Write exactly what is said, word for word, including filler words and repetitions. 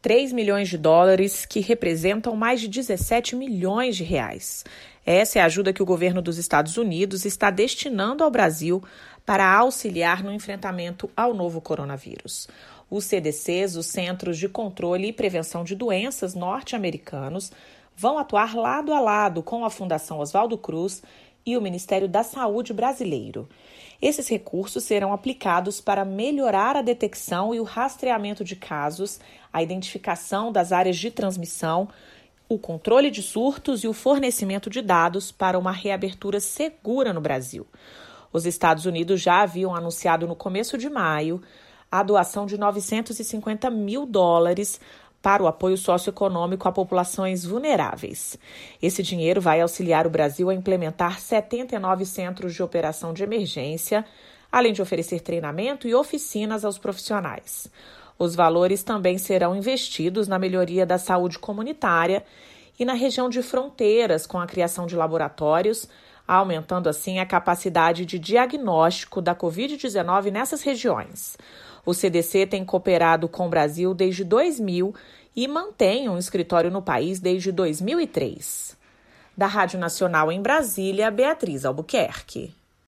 três milhões de dólares, que representam mais de dezessete milhões de reais. Essa é a ajuda que o governo dos Estados Unidos está destinando ao Brasil para auxiliar no enfrentamento ao novo coronavírus. Os C D Cs, os Centros de Controle e Prevenção de Doenças norte-americanos, vão atuar lado a lado com a Fundação Oswaldo Cruz e o Ministério da Saúde brasileiro. Esses recursos serão aplicados para melhorar a detecção e o rastreamento de casos, a identificação das áreas de transmissão, o controle de surtos e o fornecimento de dados para uma reabertura segura no Brasil. Os Estados Unidos já haviam anunciado no começo de maio a doação de novecentos e cinquenta mil dólares para o apoio socioeconômico a populações vulneráveis. Esse dinheiro vai auxiliar o Brasil a implementar setenta e nove centros de operação de emergência, além de oferecer treinamento e oficinas aos profissionais. Os valores também serão investidos na melhoria da saúde comunitária e na região de fronteiras, com a criação de laboratórios, aumentando assim a capacidade de diagnóstico da covid dezenove nessas regiões. O C D C tem cooperado com o Brasil desde dois mil e mantém um escritório no país desde dois mil e três. Da Rádio Nacional em Brasília, Beatriz Albuquerque.